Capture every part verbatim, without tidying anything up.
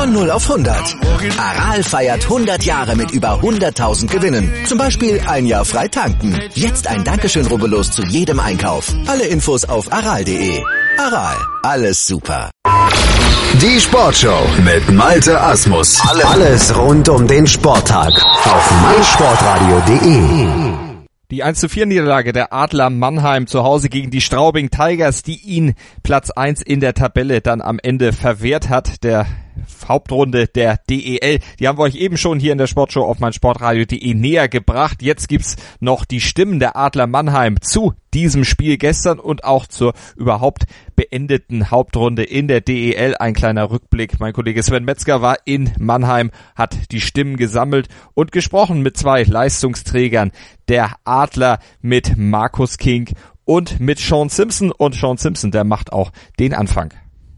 Von null auf hundert. Aral feiert hundert Jahre mit über hunderttausend Gewinnen. Zum Beispiel ein Jahr frei tanken. Jetzt ein Dankeschön, rubbellos zu jedem Einkauf. Alle Infos auf aral punkt de. Aral, alles super. Die Sportshow mit Malte Asmus. Alles rund um den Sporttag auf meinsportradio punkt de. Die eins zu vier Niederlage der Adler Mannheim zu Hause gegen die Straubing Tigers, die ihn Platz eins in der Tabelle dann am Ende verwehrt hat, der Hauptrunde der D E L. Die haben wir euch eben schon hier in der Sportshow auf meinsportradio punkt de näher gebracht. Jetzt gibt's noch die Stimmen der Adler Mannheim zu diesem Spiel gestern und auch zur überhaupt beendeten Hauptrunde in der D E L. Ein kleiner Rückblick. Mein Kollege Sven Metzger war in Mannheim, hat die Stimmen gesammelt und gesprochen mit zwei Leistungsträgern der Adler, mit Marcus King und mit Sean Simpson. Und Sean Simpson, der macht auch den Anfang.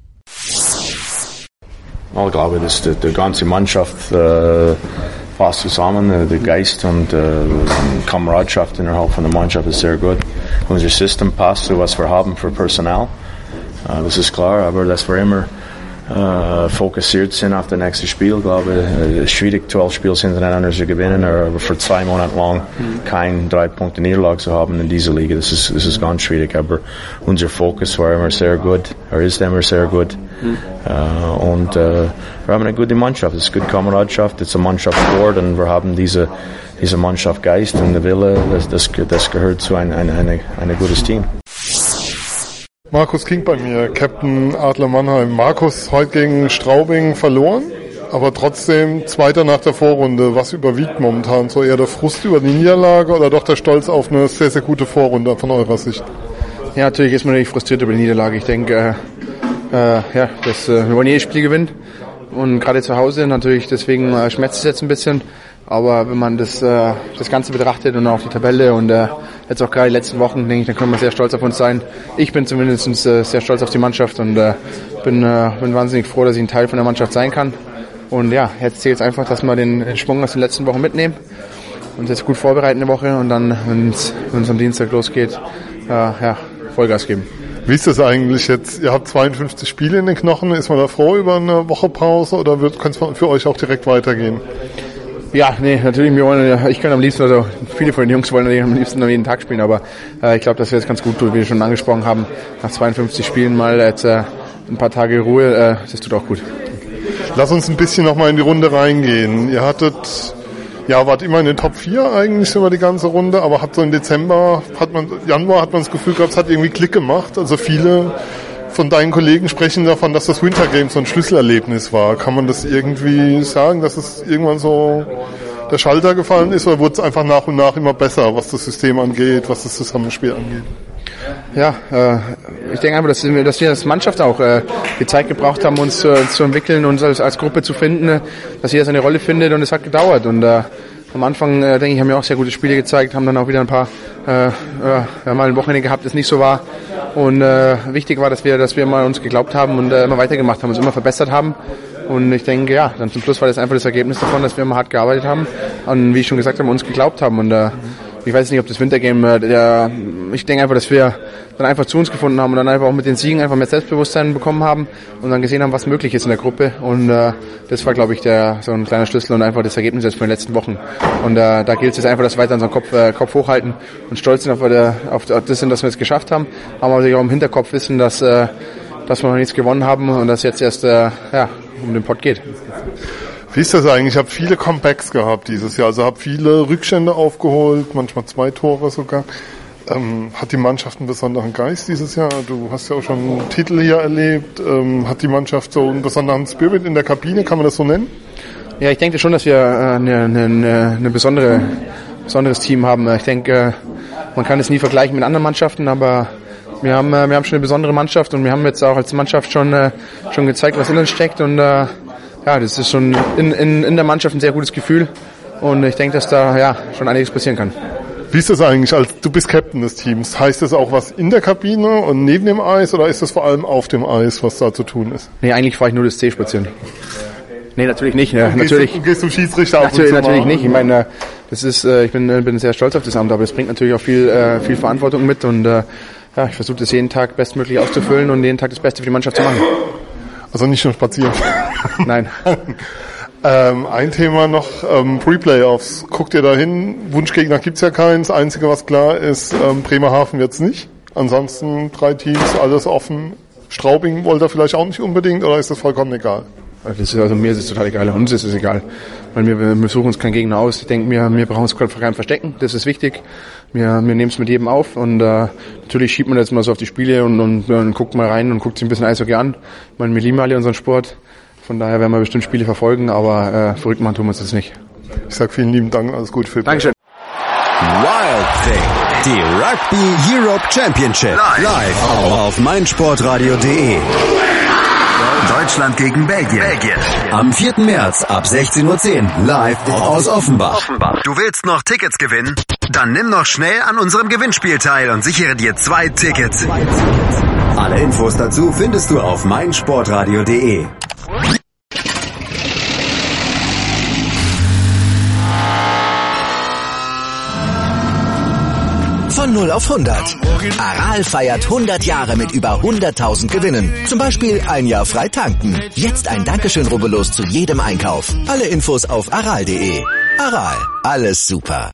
Oh, ich glaube, dass die, die ganze Mannschaft äh, passt zusammen. Äh, der Geist und äh, die Kameradschaft innerhalb von der Mannschaft ist sehr gut. Unser System passt zu was wir haben für Personal. Äh, das ist klar, aber dass wir immer äh, fokussiert sind auf das nächste Spiel. Ich glaube, es ist schwierig, zwölf Spiele hintereinander zu gewinnen, aber für zwei Monate lang keine drei Punkte Niederlage zu haben in dieser Liga. Das ist, das ist ganz schwierig, aber unser Fokus war immer sehr gut, er ist immer sehr gut. Mhm. Uh, und uh, wir haben eine gute Mannschaft, es ist eine gute Kameradschaft, es ist ein Mannschaftssport und wir haben diese, diese Mannschaftsgeist und der Wille, das, das, das gehört zu ein, ein, ein, ein gutes Team. Marcus King bei mir, Captain Adler Mannheim. Marcus heute gegen Straubing verloren, aber trotzdem Zweiter nach der Vorrunde. Was überwiegt momentan? So eher der Frust über die Niederlage oder doch der Stolz auf eine sehr, sehr gute Vorrunde von eurer Sicht? Ja, natürlich ist man natürlich frustriert über die Niederlage. Ich denke, äh, Äh, ja, das, äh, wir wollen jedes Spiel gewinnen und gerade zu Hause natürlich, deswegen äh, schmerzt es jetzt ein bisschen, aber wenn man das äh, das Ganze betrachtet und auch die Tabelle und äh, jetzt auch gerade die letzten Wochen, denke ich, dann können wir sehr stolz auf uns sein. Ich bin zumindest äh, sehr stolz auf die Mannschaft und äh, bin, äh, bin wahnsinnig froh, dass ich ein Teil von der Mannschaft sein kann und ja, jetzt zählt es einfach, dass wir den, den Schwung aus den letzten Wochen mitnehmen und jetzt gut vorbereiten eine Woche und dann, wenn es am Dienstag losgeht, äh, ja, Vollgas geben. Wie ist das eigentlich jetzt? Ihr habt zweiundfünfzig Spiele in den Knochen. Ist man da froh über eine Woche Pause oder wird es für euch auch direkt weitergehen? Ja, nee, natürlich. Wir wollen, ich kann am liebsten, also viele von den Jungs wollen natürlich am liebsten jeden Tag spielen, aber äh, ich glaube, dass wir jetzt ganz gut tun, wie wir schon angesprochen haben. Nach zweiundfünfzig Spielen mal jetzt äh, ein paar Tage Ruhe, äh, das tut auch gut. Lass uns ein bisschen nochmal in die Runde reingehen. Ihr hattet... Ja, wart immer in den Top vier eigentlich über die ganze Runde, aber hat so im Dezember, hat man, Januar hat man das Gefühl gehabt, es hat irgendwie Klick gemacht. Also viele von deinen Kollegen sprechen davon, dass das Winter Games so ein Schlüsselerlebnis war. Kann man das irgendwie sagen, dass es irgendwann so der Schalter gefallen ist oder wurde es einfach nach und nach immer besser, was das System angeht, was das Zusammenspiel angeht? Ja, äh, ich denke einfach, dass wir, dass wir als Mannschaft auch äh, die Zeit gebraucht haben, uns äh, zu entwickeln, uns als, als Gruppe zu finden, äh, dass jeder seine Rolle findet und es hat gedauert. Und äh, am Anfang, äh, denke ich, haben wir auch sehr gute Spiele gezeigt, haben dann auch wieder ein paar, äh, äh, ja, mal ein Wochenende gehabt, das nicht so war. Und äh, wichtig war, dass wir, dass wir mal uns geglaubt haben und äh, immer weitergemacht haben, uns immer verbessert haben. Und ich denke, ja, dann zum Schluss war das einfach das Ergebnis davon, dass wir immer hart gearbeitet haben und, wie ich schon gesagt habe, uns geglaubt haben. Und äh, ich weiß nicht, ob das Wintergame, der, ich denke einfach, dass wir dann einfach zu uns gefunden haben und dann einfach auch mit den Siegen einfach mehr Selbstbewusstsein bekommen haben und dann gesehen haben, was möglich ist in der Gruppe. Und äh, das war, glaube ich, der so ein kleiner Schlüssel und einfach das Ergebnis jetzt von den letzten Wochen. Und äh, da gilt es jetzt einfach, dass wir weiter unseren Kopf, äh, Kopf hochhalten und stolz sind auf, der, auf das sind, dass wir es geschafft haben. Aber natürlich auch im Hinterkopf wissen, dass, äh, dass wir noch nichts gewonnen haben und dass jetzt erst äh, ja, um den Pott geht. Wie ist das eigentlich? Ich habe viele Comebacks gehabt dieses Jahr, also habe viele Rückstände aufgeholt, manchmal zwei Tore sogar. Ähm, hat die Mannschaft einen besonderen Geist dieses Jahr? Du hast ja auch schon einen Titel hier erlebt. Ähm, hat die Mannschaft so einen besonderen Spirit in der Kabine? Kann man das so nennen? Ja, ich denke schon, dass wir äh, eine, eine, eine besondere, besonderes Team haben. Ich denke, äh, man kann es nie vergleichen mit anderen Mannschaften, aber wir haben, äh, wir haben schon eine besondere Mannschaft und wir haben jetzt auch als Mannschaft schon, äh, schon gezeigt, was in uns steckt und äh, ja, das ist schon in, in, in der Mannschaft ein sehr gutes Gefühl und ich denke, dass da ja schon einiges passieren kann. Wie ist das eigentlich, als du bist Captain des Teams? Heißt das auch was in der Kabine und neben dem Eis oder ist das vor allem auf dem Eis, was da zu tun ist? Nee, eigentlich fahre ich nur das C spazieren. Nee, natürlich nicht. Ja, natürlich. Du, gehst du Schiedsrichter auf natürlich, natürlich nicht. Ich meine, das ist, äh, ich bin, bin sehr stolz auf das Amt, aber es bringt natürlich auch viel, äh, viel Verantwortung mit und äh, ja, ich versuche das jeden Tag bestmöglich auszufüllen und jeden Tag das Beste für die Mannschaft zu machen. Also nicht nur spazieren. Nein. ähm, ein Thema noch, ähm, Pre-Playoffs. Guckt ihr da hin? Wunschgegner gibt's ja keins. Einzige, was klar ist, ähm, Bremerhaven wird's nicht. Ansonsten drei Teams, alles offen. Straubing wollt ihr vielleicht auch nicht unbedingt, oder ist das vollkommen egal? Das ist, also mir ist es total egal, uns ist es egal. Weil wir, wir suchen uns keinen Gegner aus. Ich denke, wir, wir brauchen uns kein Verstecken, das ist wichtig. Wir, wir nehmen es mit jedem auf und äh, natürlich schiebt man jetzt mal so auf die Spiele und, und, und guckt mal rein und guckt sich ein bisschen Eishockey an. Ich meine, wir lieben alle unseren Sport, von daher werden wir bestimmt Spiele verfolgen, aber äh, verrückt machen tun wir uns das nicht. Ich sag vielen lieben Dank, alles gut für Dankeschön. Wild Thing, die Rugby Europe Championship, live auf meinsportradio punkt de. Deutschland gegen Belgien. Belgien. Am vierten März ab sechzehn Uhr zehn live aus Offenbach. Offenbach. Du willst noch Tickets gewinnen? Dann nimm noch schnell an unserem Gewinnspiel teil und sichere dir zwei Tickets. Alle Infos dazu findest du auf meinsportradio punkt de. Von null auf hundert. Aral feiert hundert Jahre mit über hunderttausend Gewinnen. Zum Beispiel ein Jahr frei tanken. Jetzt ein Dankeschön, rubbellos zu jedem Einkauf. Alle Infos auf aral punkt de. Aral, alles super.